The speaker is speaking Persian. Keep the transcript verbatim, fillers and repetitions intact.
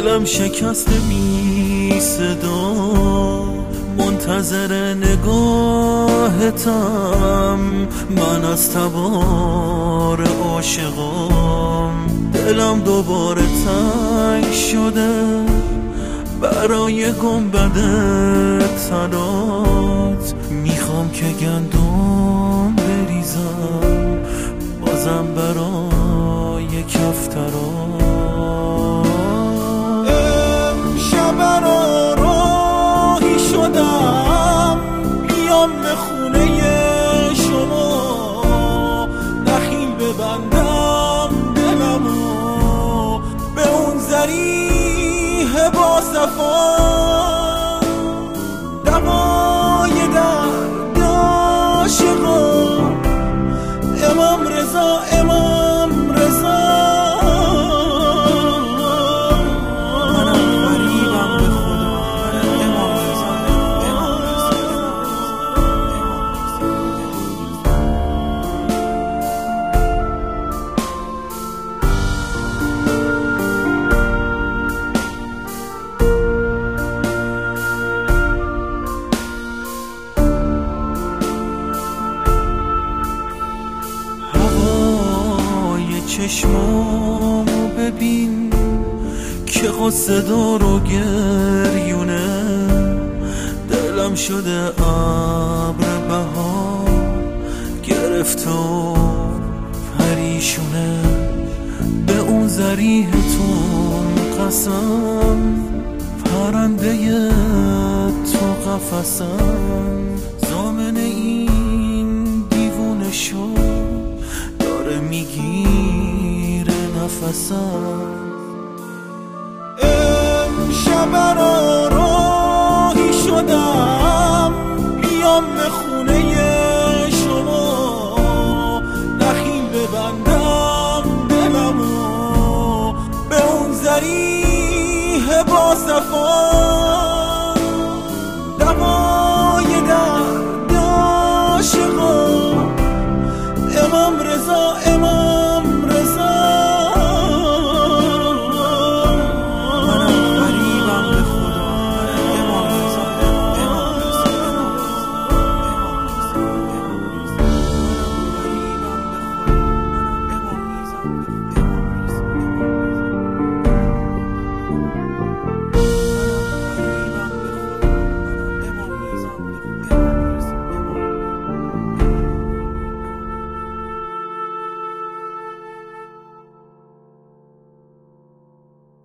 دلم شکسته بی صدا، منتظر نگاهتم. من از تبار عاشقام، دلم دوباره تنگ شده برای گنبد تنات. میخوام که گندم بریزم بازم برای کفترات. امشب را راهی شدم بیام به خونه شما، نخیل ببندم دلمو به اون ذریح با صفا. دوای درد عاشقا امام رضا، امام رضا. منم غریبم به خدا، امام رضا، امام رضا. چشمامو ببین که قصه دار و گریونه، دلم شده ابر بهار گرفت و پریشونه. به اون ذریحتون قسم، پرنده تو قفسم. ضامن این دیوونه شو داره میگیره نفسم. امشب را راهی شدم بیام به خونه شما، نخیل ببندم دلمو به اون ذریح با صفا.